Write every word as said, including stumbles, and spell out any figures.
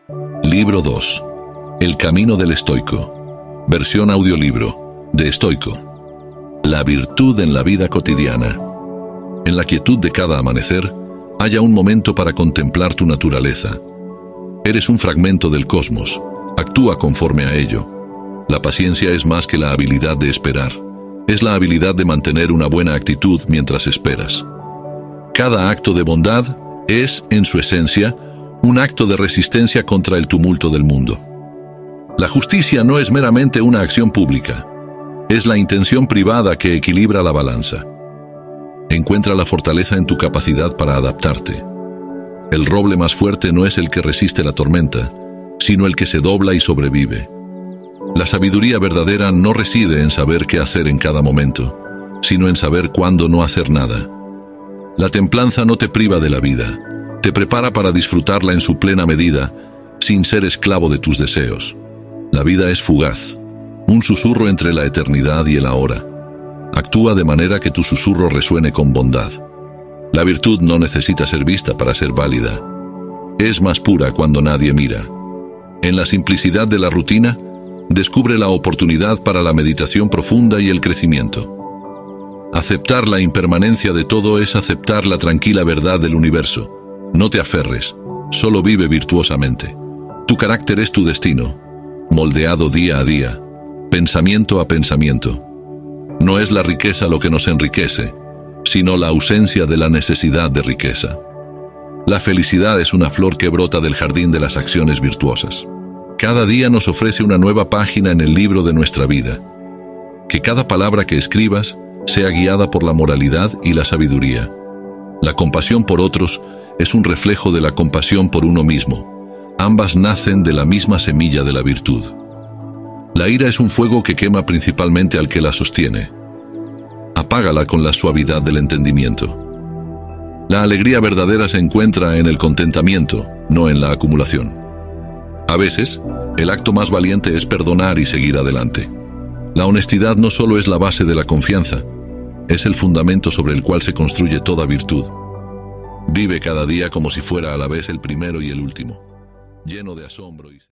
Libro dos. El camino del estoico. Versión audiolibro. De Estoico. La virtud en la vida cotidiana. En la quietud de cada amanecer, haya un momento para contemplar tu naturaleza. Eres un fragmento del cosmos. Actúa conforme a ello. La paciencia es más que la habilidad de esperar. Es la habilidad de mantener una buena actitud mientras esperas. Cada acto de bondad es, en su esencia, un acto de resistencia contra el tumulto del mundo. La justicia no es meramente una acción pública. Es la intención privada que equilibra la balanza. Encuentra la fortaleza en tu capacidad para adaptarte. El roble más fuerte no es el que resiste la tormenta, sino el que se dobla y sobrevive. La sabiduría verdadera no reside en saber qué hacer en cada momento, sino en saber cuándo no hacer nada. La templanza no te priva de la vida, te prepara para disfrutarla en su plena medida, sin ser esclavo de tus deseos. La vida es fugaz, un susurro entre la eternidad y el ahora. Actúa de manera que tu susurro resuene con bondad. La virtud no necesita ser vista para ser válida. Es más pura cuando nadie mira. En la simplicidad de la rutina, descubre la oportunidad para la meditación profunda y el crecimiento. Aceptar la impermanencia de todo es aceptar la tranquila verdad del universo. No te aferres, solo vive virtuosamente. Tu carácter es tu destino, moldeado día a día, pensamiento a pensamiento. No es la riqueza lo que nos enriquece, sino la ausencia de la necesidad de riqueza. La felicidad es una flor que brota del jardín de las acciones virtuosas. Cada día nos ofrece una nueva página en el libro de nuestra vida. Que cada palabra que escribas sea guiada por la moralidad y la sabiduría. La compasión por otros es un reflejo de la compasión por uno mismo. Ambas nacen de la misma semilla de la virtud. La ira es un fuego que quema principalmente al que la sostiene. Apágala con la suavidad del entendimiento. La alegría verdadera se encuentra en el contentamiento, no en la acumulación. A veces, el acto más valiente es perdonar y seguir adelante. La honestidad no solo es la base de la confianza, es el fundamento sobre el cual se construye toda virtud. Vive cada día como si fuera a la vez el primero y el último, lleno de asombro y...